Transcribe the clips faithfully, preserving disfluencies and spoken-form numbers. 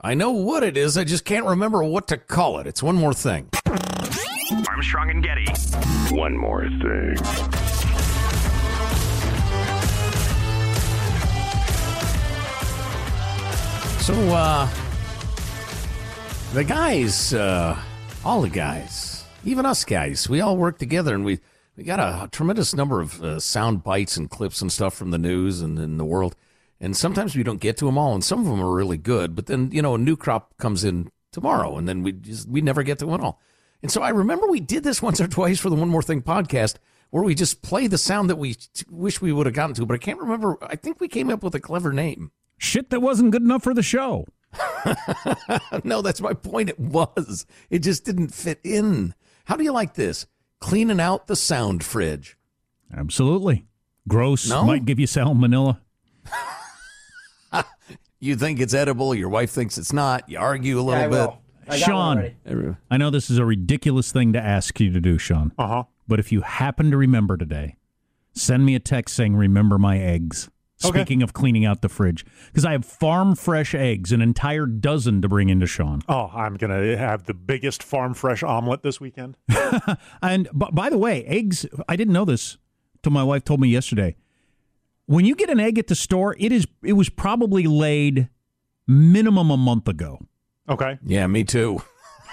I know what it is. I just can't remember what to call it. It's One More Thing. Armstrong and Getty. One More Thing. So, uh, the guys, uh, all the guys, even us guys, we all work together, and we, we got a, a tremendous number of uh, sound bites and clips and stuff from the news and in the world. And sometimes we don't get to them all, and some of them are really good. But then, you know, a new crop comes in tomorrow, and then we just we never get to them all. And so I remember we did this once or twice for the One More Thing podcast, where we just play the sound that we t- wish we would have gotten to. But I can't remember. I think we came up with a clever name. Shit that wasn't good enough for the show. No, that's my point. It was. It just didn't fit in. How do you like this? Cleaning out the sound fridge. Absolutely. Gross. No? Might give you salmonella. You think it's edible. Your wife thinks it's not. You argue a little Yeah, I bit. will. I got one Sean, already. I know this is a ridiculous thing to ask you to do, Sean. Uh-huh. But if you happen to remember today, send me a text saying, remember my eggs. Okay. Speaking of cleaning out the fridge. Because I have farm fresh eggs, an entire dozen to bring into Sean. Oh, I'm going to have the biggest farm fresh omelet this weekend. And b- by the way, eggs, I didn't know this till my wife told me yesterday. When you get an egg at the store, it is it was probably laid minimum a month ago. Okay. Yeah, me too.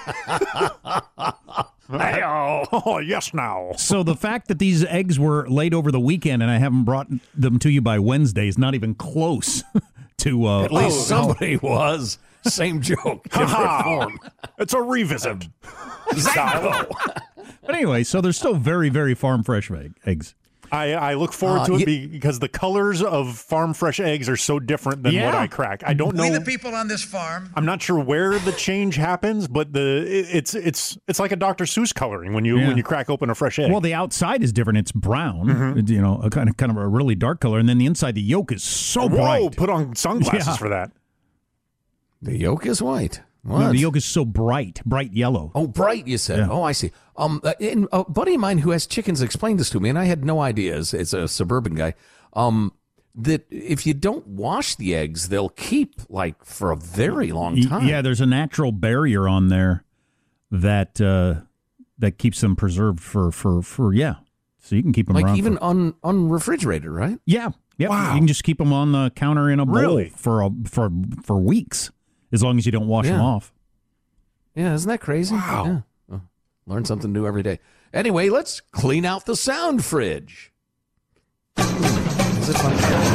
Oh, yes, now. So the fact that these eggs were laid over the weekend and I haven't brought them to you by Wednesday is not even close to... Uh, At least oh, somebody was. Same joke, different form. It's a revisit. Exactly. But anyway, so they're still very, very farm fresh egg, eggs. I, I look forward Uh, to it y- be, because the colors of farm fresh eggs are so different than Yeah. what I crack. I don't know. We the people on this farm. I'm not sure where the change happens, but the it, it's it's it's like a Doctor Seuss coloring when you Yeah. when you crack open a fresh egg. Well, the outside is different. It's brown, Mm-hmm. you know, a kind of kind of a really dark color, and then the inside, the yolk is so Whoa! bright. Put on sunglasses Yeah. for that. The yolk is white. No, What? the yolk is so bright, bright yellow. Oh, bright, you said. Yeah. Oh, I see. Um, uh, and a buddy of mine who has chickens explained this to me, and I had no idea as, as a suburban guy, um, that if you don't wash the eggs, they'll keep, like, for a very long Y- time. Yeah, there's a natural barrier on there that uh, that keeps them preserved for, for, for yeah. So you can keep them Like around even for, un, unrefrigerated, right? yeah, yeah. Wow. You can just keep them on the counter in a bowl Really? for a, for for weeks, as long as you don't wash them Yeah. off. Yeah, isn't that crazy? Wow. Yeah. Oh, learn something new every day. Anyway, let's clean out the sound fridge. Is it fun?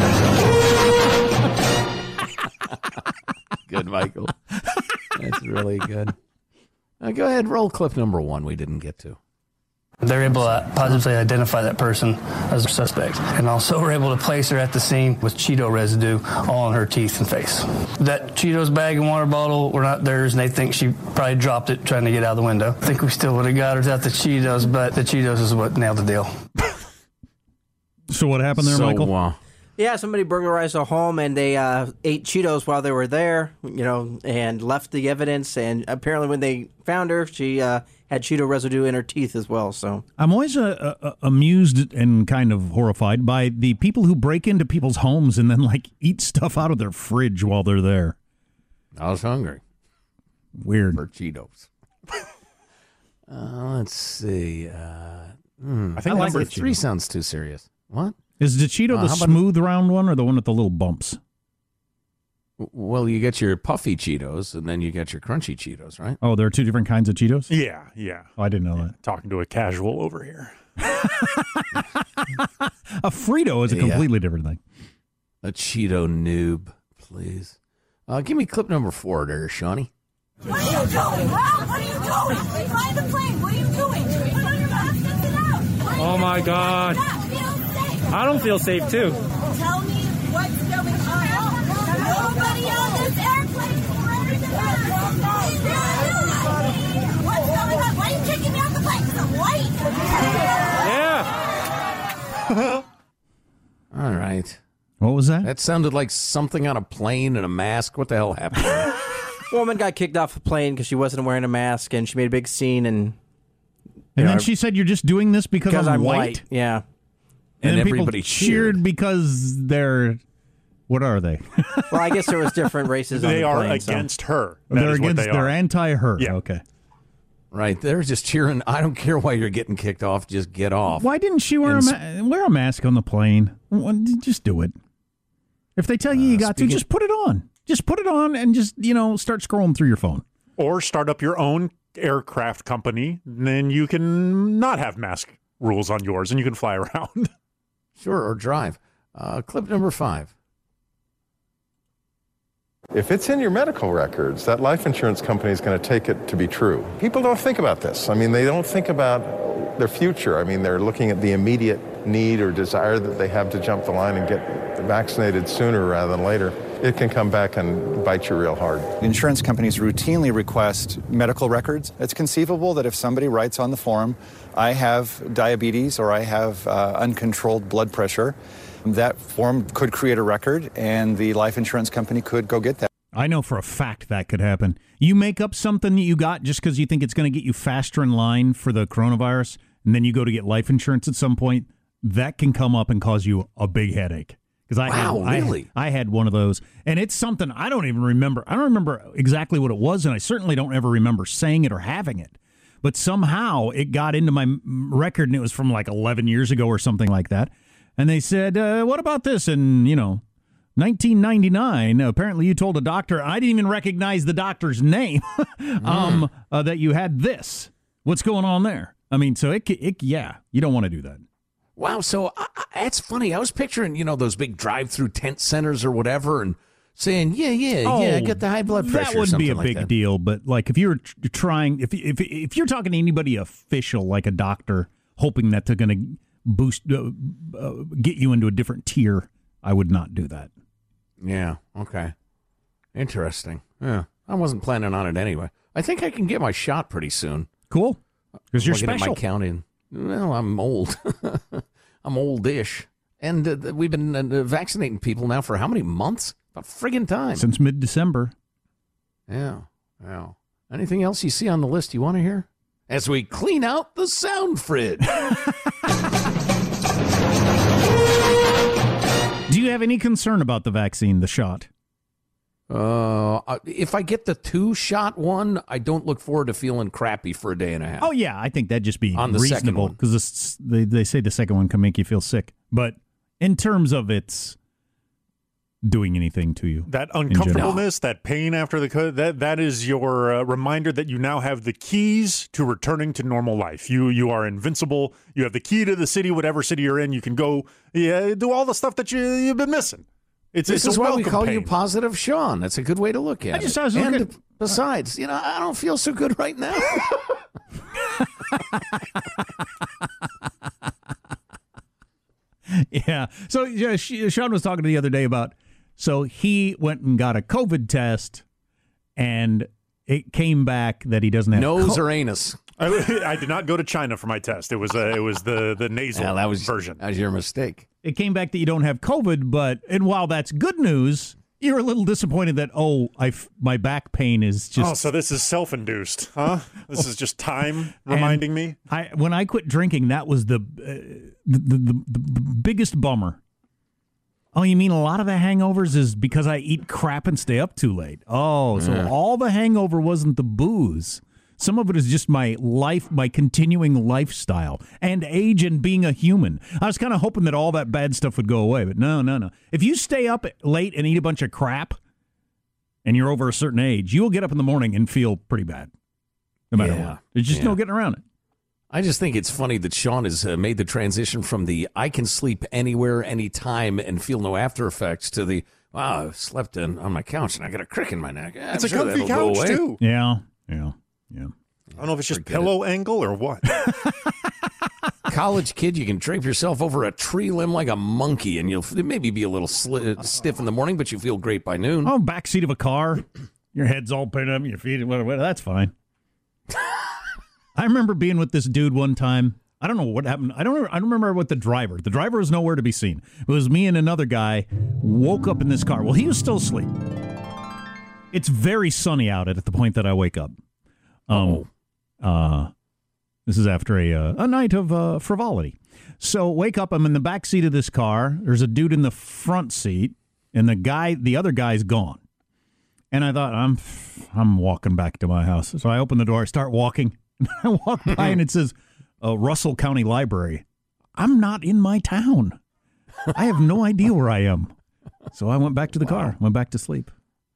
Good, Michael. That's really good. Uh, go ahead, roll clip number one we didn't get to. They're able to positively identify that person as a suspect. And also we're able to place her at the scene with Cheeto residue all on her teeth and face. That Cheetos bag and water bottle were not theirs, and they think she probably dropped it trying to get out of the window. I think we still would have got her without the Cheetos, but the Cheetos is what nailed the deal. So what happened there, so, Michael? Uh, Yeah, somebody burglarized a home and they uh, ate Cheetos while they were there, you know, and left the evidence. And apparently, when they found her, she uh, had Cheeto residue in her teeth as well. So I'm always uh, uh, amused and kind of horrified by the people who break into people's homes and then like eat stuff out of their fridge while they're there. I was hungry Weird. for Cheetos. uh, let's see. Uh, hmm, I think I like number it, three Cheeto. sounds too serious. What? Is the Cheeto Uh, the how about- smooth round one or the one with the little bumps? W- Well, you get your puffy Cheetos and then you get your crunchy Cheetos, right? Oh, there are two different kinds of Cheetos? Yeah, yeah. Oh, I didn't know that. Talking to a casual over here. A Frito is a Yeah. completely different thing. A Cheeto noob, please. Uh, give me clip number four there, Shawnee. What are you doing? Huh? What are you doing? Fly the plane. What are you doing? Put on your mask and sit out. Why Oh, my you God. not feel safe? I don't feel safe, too. Tell me what's going on. Nobody on this airplane is wearing the mask. What's going on? Why are you kicking me off the plane? Because I'm white? Yeah. All right. What was that? That sounded like something on a plane and a mask. What the hell happened? a woman got kicked off the plane because she wasn't wearing a mask, and she made a big scene. And And Yeah, then I- she said, "You're just doing this because, because I'm, I'm white?" white, yeah. And, And then people everybody cheered cheered. because they're What are they? Well, I guess there was different races on They the are plane, so- against her. That they're is what against. they They're are. anti-her. Yeah. Okay. Right. They're just cheering. I don't care why you're getting kicked off. Just get off. Why didn't she wear a And ma- wear a mask on the plane? Well, Just do it. If they tell you you Uh, got speaking- to, just put it on. Just put it on and just, you know, start scrolling through your phone. Or start up your own aircraft company. Then you can not have mask rules on yours, and you can fly around. Sure, or drive. Uh, clip number five. If it's in your medical records, that life insurance company is going to take it to be true. People don't think about this. I mean, they don't think about their future. I mean, they're looking at the immediate need or desire that they have to jump the line and get vaccinated sooner rather than later. It can come back and bite you real hard. Insurance companies routinely request medical records. It's conceivable that if somebody writes on the form, I have diabetes or I have uh, uncontrolled blood pressure, that form could create a record and the life insurance company could go get that. I know for a fact that could happen. You make up something that you got just because you think it's going to get you faster in line for the coronavirus, and then you go to get life insurance at some point, that can come up and cause you a big headache. Because I, Wow, had, really? I, I had one of those, and it's something I don't even remember. I don't remember exactly what it was, and I certainly don't ever remember saying it or having it. But somehow it got into my m- record, and it was from like eleven years ago or something like that. And they said, uh, what about this? And, you know, nineteen ninety-nine, apparently you told a doctor, I didn't even recognize the doctor's name, um, uh, that you had this. What's going on there? I mean, so it, it yeah, you don't want to do that. Wow, so I, I, it's funny. I was picturing, you know, those big drive-through tent centers or whatever, and saying, yeah, yeah, yeah, I got the high blood pressure. That wouldn't be a something big like that. deal, but like if you're tr- trying, if if if you're talking to anybody official, like a doctor, hoping that they're going to boost, uh, uh, get you into a different tier, I would not do that. Yeah, okay. Interesting. Yeah, I wasn't planning on it anyway. I think I can get my shot pretty soon. Cool, because you're Looking at special. my counting. Well, I'm old. I'm old-ish. And uh, we've been uh, vaccinating people now for how many months? About friggin' time. Since mid-December. Yeah, yeah. Anything else you see on the list you want to hear? As we clean out the sound fridge. Do you have any concern about the vaccine, the shot? Uh, if I get the two-shot one, I don't look forward to feeling crappy for a day and a half. Oh, yeah, I think that'd just be On the second reasonable one. because they, they say the second one can make you feel sick. But in terms of its doing anything to you. That general. uncomfortableness, that pain after the co- that that is your uh, reminder that you now have the keys to returning to normal life. You you are invincible. You have the key to the city, whatever city you're in. You can go, yeah, do all the stuff that you you've been missing. It's This it's is a why we welcome call pain. you Positive Sean. That's a good way to look at I just- it. I was and looking- besides, you know, I don't feel so good right now. Yeah. So yeah, she, Sean was talking the other day about, so he went and got a COVID test, and it came back that he doesn't have Nose co- or anus? I, I did not go to China for my test. It was uh, it was the the nasal Yeah, that was version. That was your mistake. It came back that you don't have COVID, but and while that's good news, you're a little disappointed that oh, I f- my back pain is just. Oh, so this is self-induced, huh? This is just time reminding me. I when I quit drinking, that was the, uh, the, the, the the biggest bummer. Oh, you mean a lot of the hangovers is because I eat crap and stay up too late? Oh, so Yeah. all the hangover wasn't the booze. Some of it is just my life, my continuing lifestyle and age and being a human. I was kind of hoping that all that bad stuff would go away, but no, no, no. If you stay up late and eat a bunch of crap and you're over a certain age, you will get up in the morning and feel pretty bad, no matter Yeah. what. There's just Yeah. no getting around it. I just think it's funny that Sean has uh, made the transition from the I can sleep anywhere, anytime, and feel no after effects to the, wow, I slept in, on my couch and I got a crick in my neck. Yeah, It's I'm a sure comfy that'll go couch away. too. Yeah, yeah, yeah. I don't know if it's just Forget pillow angle or what. College kid, you can drape yourself over a tree limb like a monkey, and you'll maybe be a little sli- stiff in the morning, but you feel great by noon. Oh, backseat of a car, your head's all pinned up, your feet, whatever, whatever, that's fine. I remember being with this dude one time. I don't know what happened. I don't. I don't remember what the driver. The driver was nowhere to be seen. It was me and another guy. Woke up in this car. Well, he was still asleep. It's very sunny out at the point that I wake up. Um, uh, this is after a uh, a night of uh, frivolity. So wake up. I'm in the back seat of this car. There's a dude in the front seat. and the guy, the other guy's gone. And I thought, I'm I'm walking back to my house. So I open the door, I start walking. I walk by and it says, uh, Russell County Library. I'm not in my town. I have no idea where I am. So I went back to the wow. car, went back to sleep.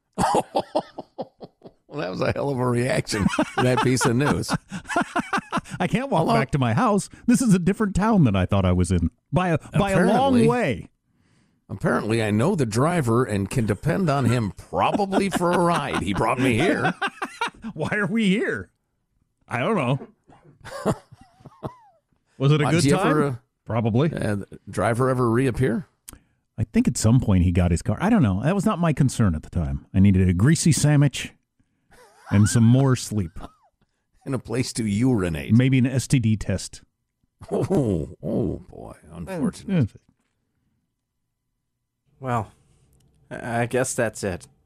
Well, that was a hell of a reaction to that piece of news. I can't walk Hello? back to my house. This is a different town than I thought I was in by a, by a long way. Apparently, I know the driver and can depend on him probably for a ride. He brought me here. Why are we here? I don't know. Was it a Why, good time? Ever, uh, probably. Uh, the driver ever reappear? I think at some point he got his car. I don't know. That was not my concern at the time. I needed a greasy sandwich and some more sleep. And a place to urinate. Maybe an S T D test. Oh, oh boy. Unfortunate. Well, I guess that's it.